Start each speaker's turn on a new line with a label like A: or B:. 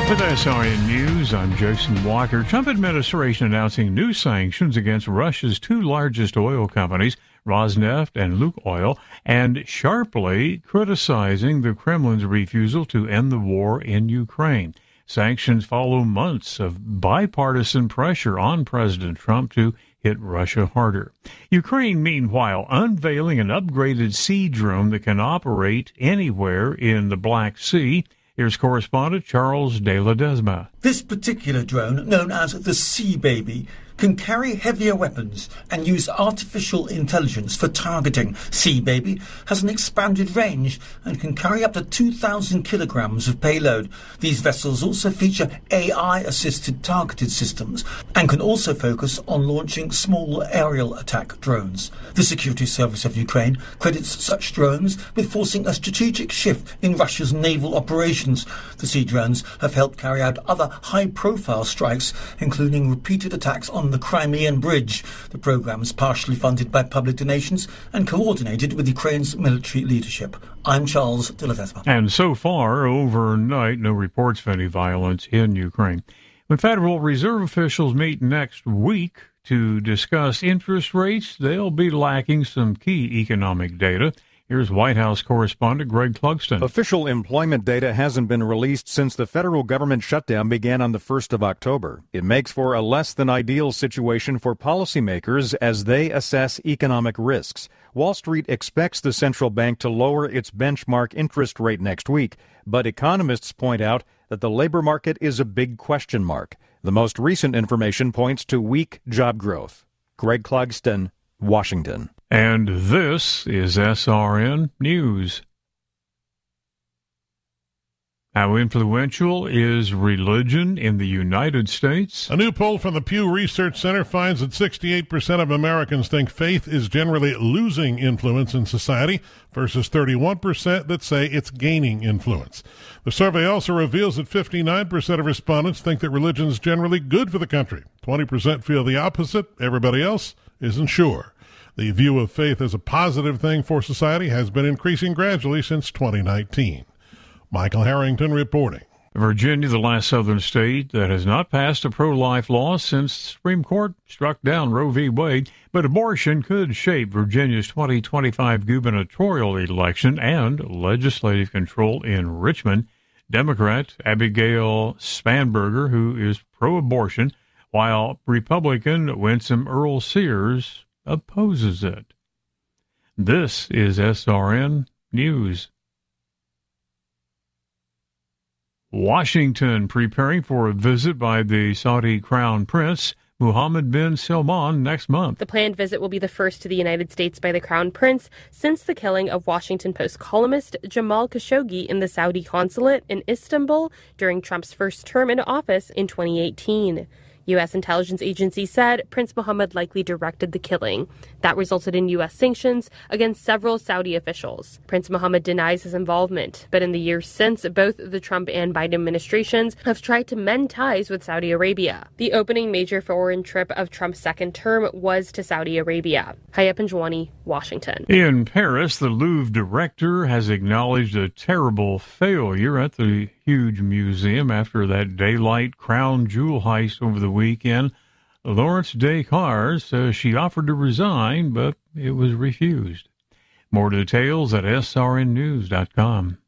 A: With SRN News, I'm Jason Walker. Trump administration announcing new sanctions against Russia's two largest oil companies, Rosneft and Lukoil, and sharply criticizing the Kremlin's refusal to end the war in Ukraine. Sanctions follow months of bipartisan pressure on President Trump to hit Russia harder. Ukraine, meanwhile, unveiling an upgraded sea drone that can operate anywhere in the Black Sea. Here's correspondent Charles de Ledesma.
B: This particular drone, known as the Sea Baby, can carry heavier weapons and use artificial intelligence for targeting. Sea Baby has an expanded range and can carry up to 2,000 kilograms of payload. These vessels also feature AI-assisted targeted systems and can also focus on launching small aerial attack drones. The Security Service of Ukraine credits such drones with forcing a strategic shift in Russia's naval operations. The sea drones have helped carry out other high-profile strikes, including repeated attacks on the Crimean Bridge. The program is partially funded by public donations and coordinated with Ukraine's military leadership. I'm Charles de Ledesma.
A: And so far, overnight, no reports of any violence in Ukraine. When Federal Reserve officials meet next week to discuss interest rates, they'll be lacking some key economic data. Here's White House correspondent Greg Clugston.
C: Official employment data hasn't been released since the federal government shutdown began on the 1st of October. It makes for a less than ideal situation for policymakers as they assess economic risks. Wall Street expects the central bank to lower its benchmark interest rate next week, but economists point out that the labor market is a big question mark. The most recent information points to weak job growth. Greg Clugston, Washington.
A: And this is SRN News. How influential is religion in the United States?
D: A new poll from the Pew Research Center finds that 68% of Americans think faith is generally losing influence in society versus 31% that say it's gaining influence. The survey also reveals that 59% of respondents think that religion is generally good for the country. 20% feel the opposite. Everybody else isn't sure. The view of faith as a positive thing for society has been increasing gradually since 2019. Michael Harrington reporting.
A: Virginia, the last southern state that has not passed a pro-life law since the Supreme Court struck down Roe v. Wade, but abortion could shape Virginia's 2025 gubernatorial election and legislative control in Richmond. Democrat Abigail Spanberger, who is pro-abortion, while Republican Winsome Earl Sears opposes it. This is SRN News. Washington preparing for a visit by the Saudi Crown Prince Mohammed bin Salman next month.
E: The planned visit will be the first to the United States by the Crown Prince since the killing of Washington Post columnist Jamal Khashoggi in the Saudi consulate in Istanbul during Trump's first term in office in 2018. U.S. intelligence agencies said Prince Mohammed likely directed the killing. That resulted in U.S. sanctions against several Saudi officials. Prince Mohammed denies his involvement, but in the years since, both the Trump and Biden administrations have tried to mend ties with Saudi Arabia. The opening major foreign trip of Trump's second term was to Saudi Arabia. Hayat Panjwani, Washington.
A: In Paris, the Louvre director has acknowledged a terrible failure at the huge museum after that daylight crown jewel heist over the weekend. Laurence Descartes says she offered to resign, but it was refused. More details at srnnews.com.